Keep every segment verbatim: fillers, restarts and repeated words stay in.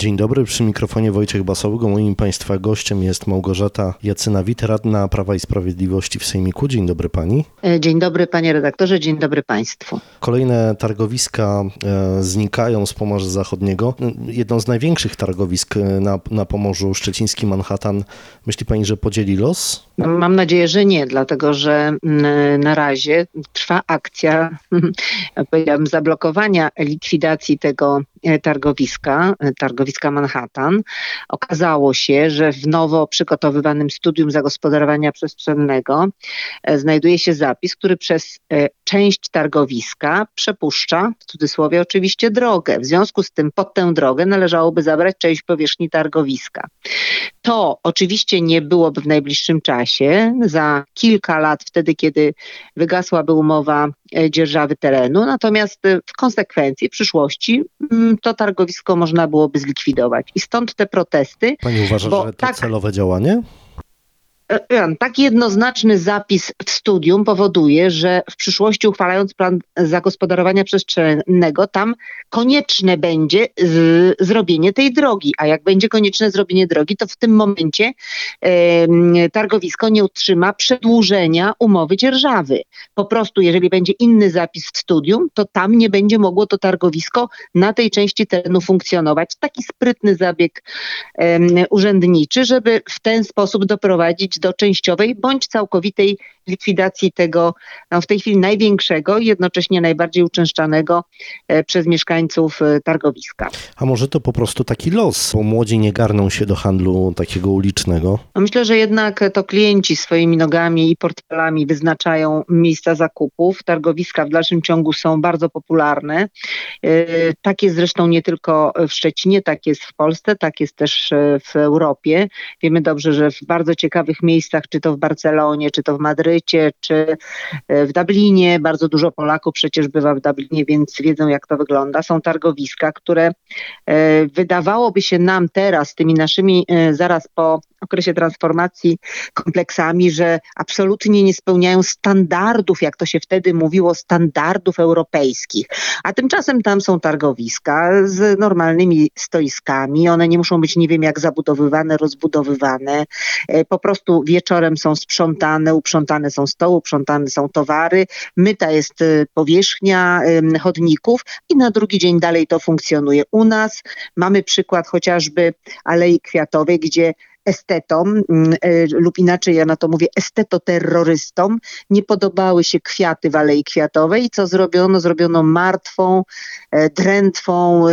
Dzień dobry, przy mikrofonie Wojciech Basałgo. Moim Państwa gościem jest Małgorzata Jacynawit, radna Prawa i Sprawiedliwości w Sejmiku. Dzień dobry Pani. Dzień dobry Panie redaktorze, dzień dobry Państwu. Kolejne targowiska e, znikają z Pomorza Zachodniego. Jedno z największych targowisk na, na Pomorzu Szczecińskim, Manhattan. Myśli Pani, że podzieli los? Mam nadzieję, że nie, dlatego że na razie trwa akcja, powiedziałabym, zablokowania likwidacji tego targowiska, targowiska Manhattan. Okazało się, że w nowo przygotowywanym studium zagospodarowania przestrzennego znajduje się zapis, który przez część targowiska przepuszcza, w cudzysłowie oczywiście, drogę. W związku z tym pod tę drogę należałoby zabrać część powierzchni targowiska. To oczywiście nie byłoby w najbliższym czasie, za kilka lat, wtedy kiedy wygasłaby umowa dzierżawy terenu, natomiast w konsekwencji, w przyszłości to targowisko można byłoby zlikwidować. I stąd te protesty. Pani uważa, że to tak, celowe działanie? Tak jednoznaczny zapis w studium powoduje, że w przyszłości, uchwalając plan zagospodarowania przestrzennego, tam konieczne będzie z, zrobienie tej drogi. A jak będzie konieczne zrobienie drogi, to w tym momencie e, targowisko nie utrzyma przedłużenia umowy dzierżawy. Po prostu, jeżeli będzie inny zapis w studium, to tam nie będzie mogło to targowisko na tej części terenu funkcjonować. Taki sprytny zabieg e, urzędniczy, żeby w ten sposób doprowadzić do częściowej bądź całkowitej likwidacji tego, no w tej chwili największego i jednocześnie najbardziej uczęszczanego e, przez mieszkańców e, targowiska. A może to po prostu taki los, bo młodzi nie garną się do handlu takiego ulicznego? No myślę, że jednak to klienci swoimi nogami i portfelami wyznaczają miejsca zakupów. Targowiska w dalszym ciągu są bardzo popularne. E, tak jest zresztą nie tylko w Szczecinie, tak jest w Polsce, tak jest też w Europie. Wiemy dobrze, że w bardzo ciekawych miejscach, czy to w Barcelonie, czy to w Madrycie, czy w Dublinie. Bardzo dużo Polaków przecież bywa w Dublinie, więc wiedzą, jak to wygląda. Są targowiska, które e, wydawałoby się nam teraz, tymi naszymi e, zaraz po okresie transformacji kompleksami, że absolutnie nie spełniają standardów, jak to się wtedy mówiło, standardów europejskich. A tymczasem tam są targowiska z normalnymi stoiskami. One nie muszą być nie wiem jak zabudowywane, rozbudowywane. E, po prostu wieczorem są sprzątane, uprzątane są stoły, uprzątane są towary, myta jest powierzchnia chodników i na drugi dzień dalej to funkcjonuje. U nas mamy przykład chociażby Alei Kwiatowej, gdzie estetom lub inaczej ja na to mówię estetoterrorystom nie podobały się kwiaty w Alei Kwiatowej i co zrobiono? Zrobiono martwą, drętwą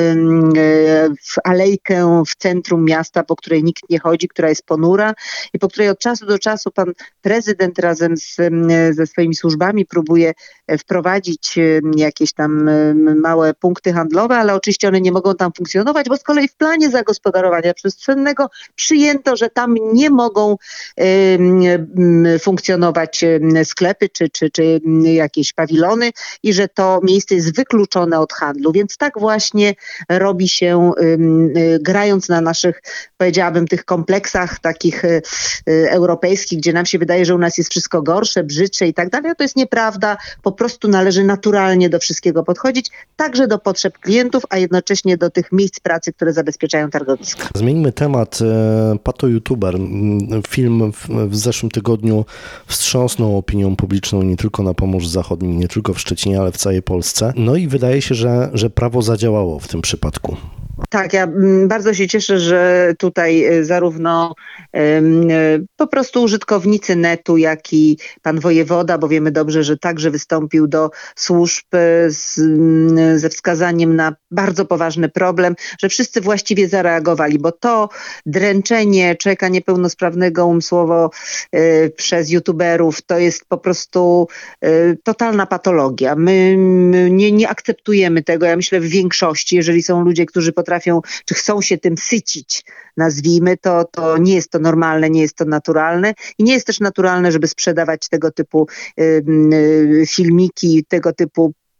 alejkę w centrum miasta, po której nikt nie chodzi, która jest ponura i po której od czasu do czasu pan prezydent razem z, ze swoimi służbami próbuje wprowadzić jakieś tam małe punkty handlowe, ale oczywiście one nie mogą tam funkcjonować, bo z kolei w planie zagospodarowania przestrzennego przyjęto, że tam nie mogą y, funkcjonować sklepy czy, czy, czy jakieś pawilony i że to miejsce jest wykluczone od handlu. Więc tak właśnie robi się, y, y, grając na naszych, powiedziałabym, tych kompleksach takich y, y, europejskich, gdzie nam się wydaje, że u nas jest wszystko gorsze, brzydsze i tak dalej. To jest nieprawda. Po prostu należy naturalnie do wszystkiego podchodzić, także do potrzeb klientów, a jednocześnie do tych miejsc pracy, które zabezpieczają targowiska. Zmieńmy temat. Pato YouTuber. Film w, w zeszłym tygodniu wstrząsnął opinią publiczną nie tylko na Pomorzu Zachodnim, nie tylko w Szczecinie, ale w całej Polsce. No i wydaje się, że, że prawo zadziałało w tym przypadku. Tak, ja bardzo się cieszę, że tutaj zarówno um, po prostu użytkownicy netu, jak i pan wojewoda, bo wiemy dobrze, że także wystąpił do służb z, ze wskazaniem na bardzo poważny problem, że wszyscy właściwie zareagowali, bo to dręczenie człowieka niepełnosprawnego umysłowo y, przez youtuberów to jest po prostu y, totalna patologia. My, my nie, nie akceptujemy tego, ja myślę w większości, jeżeli są ludzie, którzy potrafią czy chcą się tym sycić, nazwijmy to, to nie jest to normalne, nie jest to naturalne i nie jest też naturalne, żeby sprzedawać tego typu y, y, filmiki, tego typu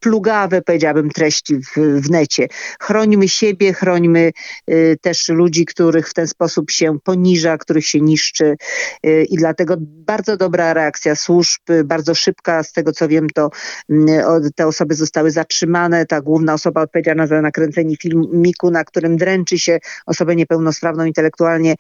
plugawe, powiedziałabym, treści w, w necie. Chrońmy siebie, chrońmy y, też ludzi, których w ten sposób się poniża, których się niszczy y, i dlatego bardzo dobra reakcja służb, y, bardzo szybka, z tego co wiem, to y, te osoby zostały zatrzymane, ta główna osoba odpowiedzialna za nakręcenie filmiku, na którym dręczy się osobę niepełnosprawną intelektualnie,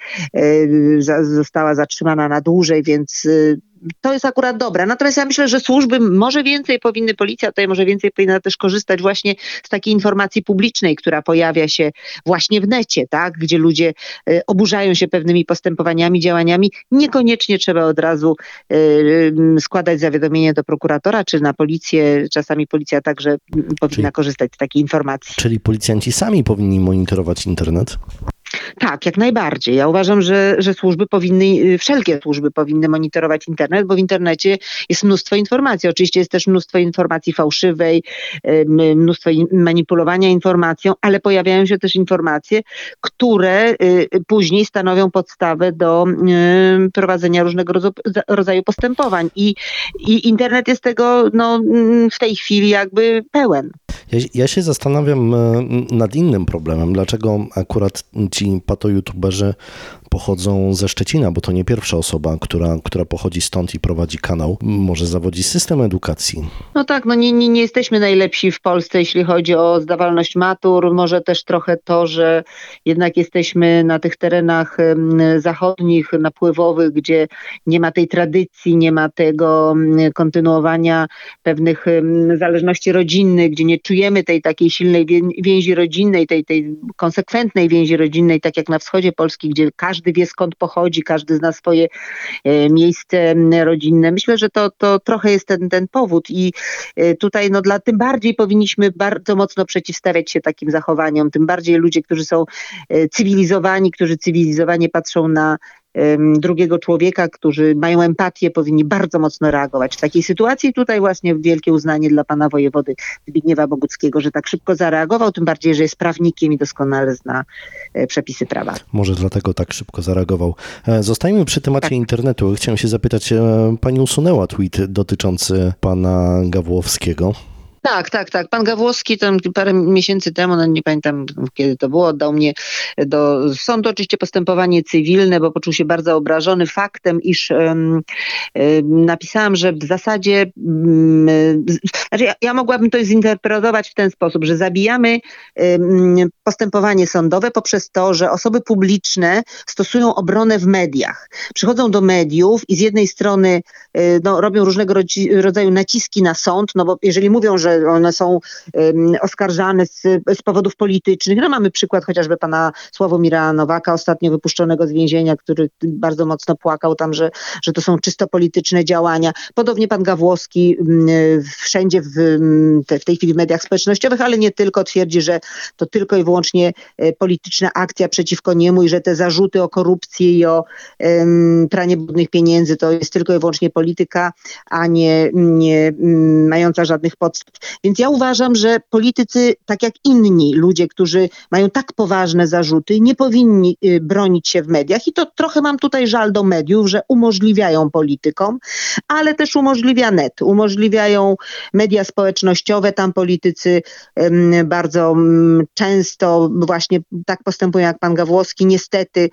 y, za, została zatrzymana na dłużej, więc y, to jest akurat dobre. Natomiast ja myślę, że służby może więcej powinny, policja tutaj może więcej powinna też korzystać właśnie z takiej informacji publicznej, która pojawia się właśnie w necie, tak, gdzie ludzie y, oburzają się pewnymi postępowaniami, działaniami. Niekoniecznie trzeba od razu y, y, składać zawiadomienie do prokuratora czy na policję. Czasami policja także powinna czyli, korzystać z takiej informacji. Czyli policjanci sami powinni monitorować internet? Tak, jak najbardziej. Ja uważam, że, że służby powinny, wszelkie służby powinny monitorować internet, bo w internecie jest mnóstwo informacji. Oczywiście jest też mnóstwo informacji fałszywej, mnóstwo manipulowania informacją, ale pojawiają się też informacje, które później stanowią podstawę do prowadzenia różnego rodzaju postępowań. I, i internet jest tego no, w tej chwili jakby pełen. Ja, ja się zastanawiam nad innym problemem. Dlaczego akurat ci pato-youtuberzy pochodzą ze Szczecina, bo to nie pierwsza osoba, która, która pochodzi stąd i prowadzi kanał. Może zawodzi system edukacji. No tak, no nie, nie, nie jesteśmy najlepsi w Polsce, jeśli chodzi o zdawalność matur. Może też trochę to, że jednak jesteśmy na tych terenach zachodnich, napływowych, gdzie nie ma tej tradycji, nie ma tego kontynuowania pewnych zależności rodzinnych, gdzie nie czujemy tej takiej silnej więzi rodzinnej, tej, tej konsekwentnej więzi rodzinnej, tak jak na wschodzie Polski, gdzie każdy wie skąd pochodzi, każdy zna swoje e, miejsce rodzinne. Myślę, że to, to trochę jest ten, ten powód i e, tutaj no dla tym bardziej powinniśmy bardzo mocno przeciwstawiać się takim zachowaniom, tym bardziej ludzie, którzy są e, cywilizowani, którzy cywilizowanie patrzą na drugiego człowieka, którzy mają empatię, powinni bardzo mocno reagować. W takiej sytuacji tutaj właśnie wielkie uznanie dla pana wojewody Zbigniewa Boguckiego, że tak szybko zareagował, tym bardziej, że jest prawnikiem i doskonale zna przepisy prawa. Może dlatego tak szybko zareagował. Zostajmy przy temacie tak. internetu. Chciałem się zapytać, pani usunęła tweet dotyczący pana Gawłowskiego. Tak, tak, tak. Pan Gawłowski tam parę miesięcy temu, no nie pamiętam kiedy to było, oddał mnie do sądu. Oczywiście postępowanie cywilne, bo poczuł się bardzo obrażony faktem, iż um, um, napisałam, że w zasadzie um, znaczy ja, ja mogłabym to zinterpretować w ten sposób, że zabijamy um, postępowanie sądowe poprzez to, że osoby publiczne stosują obronę w mediach. Przychodzą do mediów i z jednej strony no, robią różnego rodzaju naciski na sąd, no bo jeżeli mówią, że one są um, oskarżane z, z powodów politycznych. No mamy przykład chociażby pana Sławomira Nowaka, ostatnio wypuszczonego z więzienia, który bardzo mocno płakał tam, że, że to są czysto polityczne działania. Podobnie pan Gawłowski um, wszędzie w, te, w tej chwili w mediach społecznościowych, ale nie tylko, twierdzi, że to tylko i wyłącznie e, polityczna akcja przeciwko niemu i że te zarzuty o korupcję i o um, pranie brudnych pieniędzy to jest tylko i wyłącznie polityka, a nie, nie um, mająca żadnych podstaw. Więc ja uważam, że politycy, tak jak inni ludzie, którzy mają tak poważne zarzuty, nie powinni bronić się w mediach i to trochę mam tutaj żal do mediów, że umożliwiają politykom, ale też umożliwia net, umożliwiają media społecznościowe, tam politycy um, bardzo um, często właśnie tak postępują jak pan Gawłowski, niestety.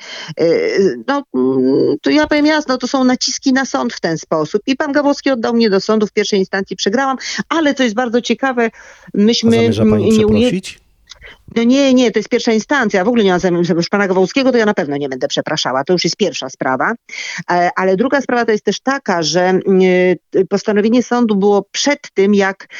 Yy, no, to ja powiem jasno, to są naciski na sąd w ten sposób i pan Gawłowski oddał mnie do sądu, w pierwszej instancji przegrałam, ale to jest bardzo ciekawe. Myśmy A zamierza pani nie przeprosić? No nie, nie, to jest pierwsza instancja. W ogóle nie mam zamiaru, już pana Gawłowskiego to ja na pewno nie będę przepraszała. To już jest pierwsza sprawa. Ale druga sprawa to jest też taka, że postanowienie sądu było przed tym, jak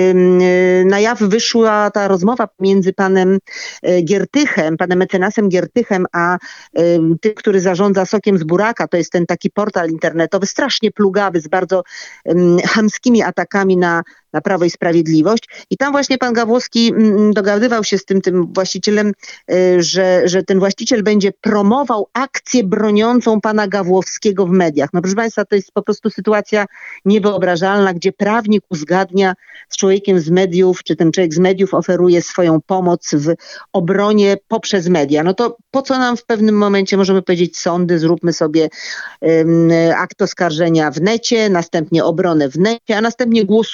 na jaw wyszła ta rozmowa między panem Giertychem, panem mecenasem Giertychem, a tym, który zarządza Sokiem z Buraka. To jest ten taki portal internetowy, strasznie plugawy, z bardzo chamskimi atakami na na Prawo i Sprawiedliwość. I tam właśnie pan Gawłowski dogadywał się z tym, tym właścicielem, że, że ten właściciel będzie promował akcję broniącą pana Gawłowskiego w mediach. No proszę państwa, to jest po prostu sytuacja niewyobrażalna, gdzie prawnik uzgadnia z człowiekiem z mediów, czy ten człowiek z mediów oferuje swoją pomoc w obronie poprzez media. No to po co nam w pewnym momencie możemy powiedzieć sądy, zróbmy sobie um, akt oskarżenia w necie, następnie obronę w necie, a następnie głosujmy jak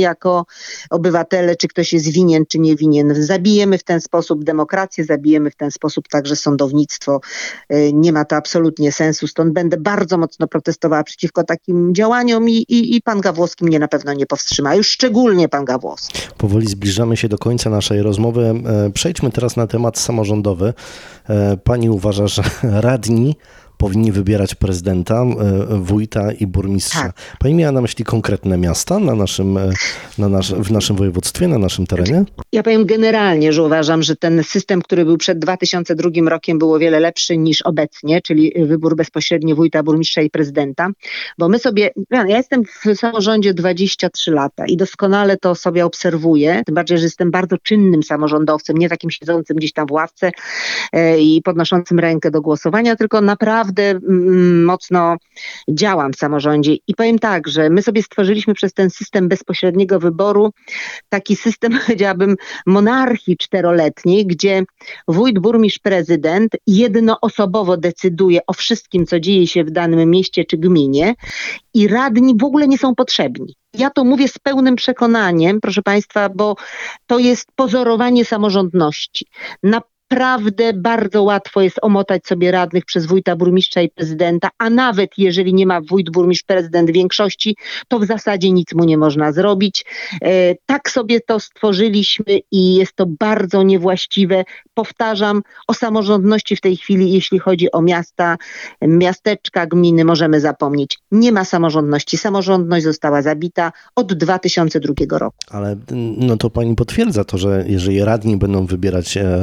jako obywatele, czy ktoś jest winien, czy nie winien. Zabijemy w ten sposób demokrację, zabijemy w ten sposób także sądownictwo. Nie ma to absolutnie sensu, stąd będę bardzo mocno protestowała przeciwko takim działaniom i, i, i pan Gawłowski mnie na pewno nie powstrzyma, już szczególnie pan Gawłowski. Powoli zbliżamy się do końca naszej rozmowy. Przejdźmy teraz na temat samorządowy. Pani uważa, że radni powinni wybierać prezydenta, wójta i burmistrza. Tak. Pani miała na myśli konkretne miasta na naszym, na nasz, w naszym województwie, na naszym terenie? Ja powiem generalnie, że uważam, że ten system, który był przed dwa tysiące drugim rokiem, był o wiele lepszy niż obecnie, czyli wybór bezpośredni wójta, burmistrza i prezydenta, bo my sobie, ja jestem w samorządzie dwadzieścia trzy lata i doskonale to sobie obserwuję, tym bardziej, że jestem bardzo czynnym samorządowcem, nie takim siedzącym gdzieś tam w ławce i podnoszącym rękę do głosowania, tylko naprawdę mocno działam w samorządzie i powiem tak, że my sobie stworzyliśmy przez ten system bezpośredniego wyboru taki system, powiedziałabym, monarchii czteroletniej, gdzie wójt, burmistrz, prezydent jednoosobowo decyduje o wszystkim, co dzieje się w danym mieście czy gminie i radni w ogóle nie są potrzebni. Ja to mówię z pełnym przekonaniem, proszę Państwa, bo to jest pozorowanie samorządności. Na Naprawdę bardzo łatwo jest omotać sobie radnych przez wójta, burmistrza i prezydenta, a nawet jeżeli nie ma wójt, burmistrz, prezydent większości, to w zasadzie nic mu nie można zrobić. E, tak sobie to stworzyliśmy i jest to bardzo niewłaściwe. Powtarzam, o samorządności w tej chwili, jeśli chodzi o miasta, miasteczka, gminy, możemy zapomnieć. Nie ma samorządności. Samorządność została zabita od dwa tysiące drugiego roku. Ale no to pani potwierdza to, że jeżeli radni będą wybierać e,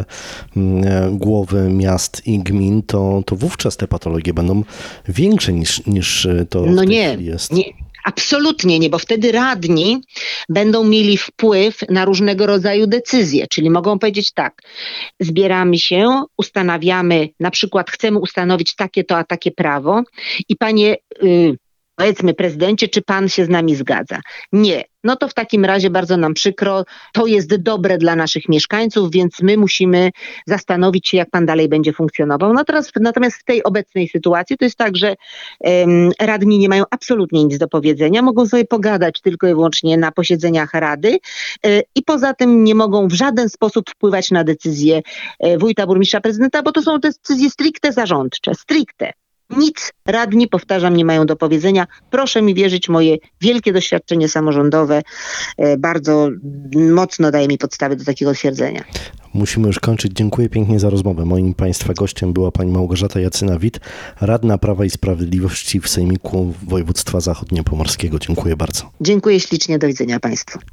głowy miast i gmin, to, to wówczas te patologie będą większe niż, niż to no w tej nie, chwili jest. Nie. Absolutnie nie, bo wtedy radni będą mieli wpływ na różnego rodzaju decyzje, czyli mogą powiedzieć tak, zbieramy się, ustanawiamy, na przykład chcemy ustanowić takie to, a takie prawo i panie, yy, powiedzmy prezydencie, czy pan się z nami zgadza? Nie. No to w takim razie bardzo nam przykro, to jest dobre dla naszych mieszkańców, więc my musimy zastanowić się, jak pan dalej będzie funkcjonował. No teraz, natomiast w tej obecnej sytuacji to jest tak, że um, radni nie mają absolutnie nic do powiedzenia, mogą sobie pogadać tylko i wyłącznie na posiedzeniach rady e, i poza tym nie mogą w żaden sposób wpływać na decyzje e, wójta, burmistrza, prezydenta, bo to są decyzje stricte zarządcze, stricte. Nic radni, powtarzam, nie mają do powiedzenia. Proszę mi wierzyć, moje wielkie doświadczenie samorządowe bardzo mocno daje mi podstawy do takiego twierdzenia. Musimy już kończyć. Dziękuję pięknie za rozmowę. Moim Państwa gościem była pani Małgorzata Jacyna-Wit, radna Prawa i Sprawiedliwości w Sejmiku Województwa Zachodniopomorskiego. Dziękuję bardzo. Dziękuję ślicznie. Do widzenia Państwu.